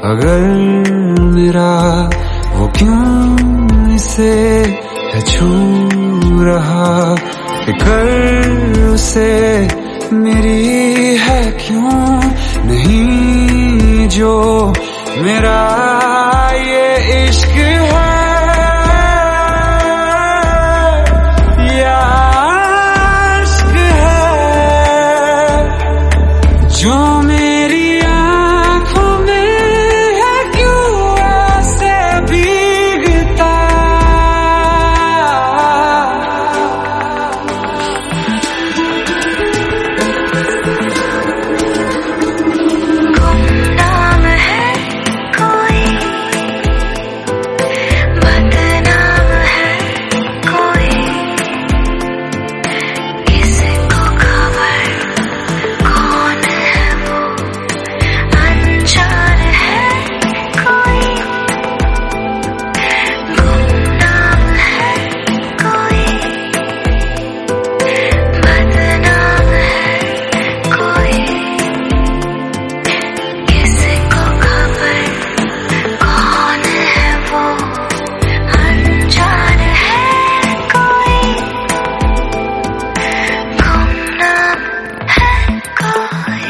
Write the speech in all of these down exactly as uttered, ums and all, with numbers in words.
अगर मेरा वो क्यों इसे है छू रहा, फिकर उसे मेरी है क्यों नहीं जो मेरा ये इश्क है या इश्क है जो मेरी आंखों में है क्यों ऐसे भीगता। गुमनाम है कोई, बदनाम है कोई, किसको खबर कौन है वो, अनजान है कोई। गुमनाम है कोई, बदनाम है कोई, किसको खबर कौन है वो, अनजान है कोई। गुमनाम है कोई।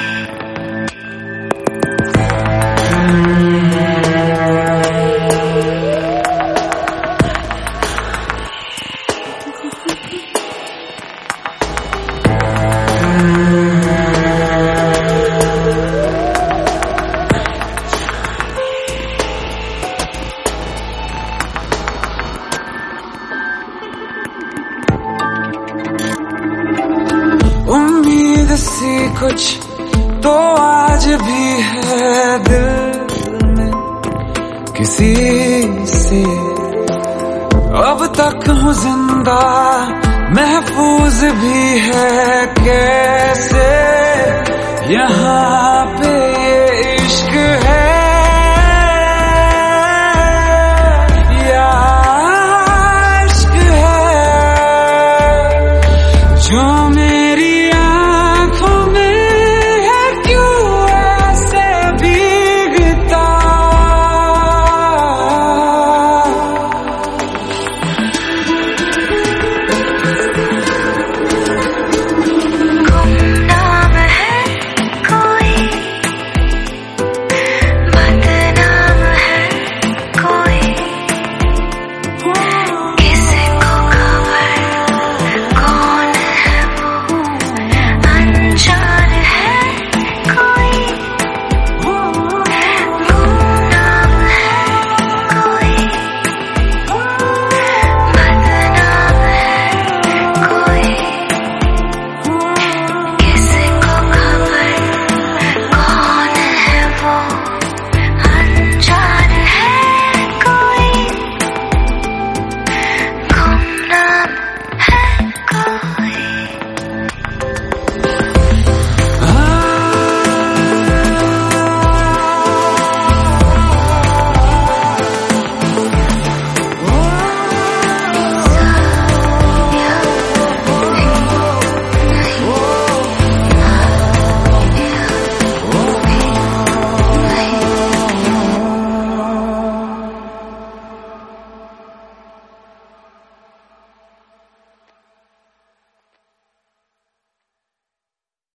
उम्मीद सी कुछ तो आज भी है दिल में किसी से, अब तक हूँ जिंदा महफूज भी है कैसे यहाँ पे ये इश्क है।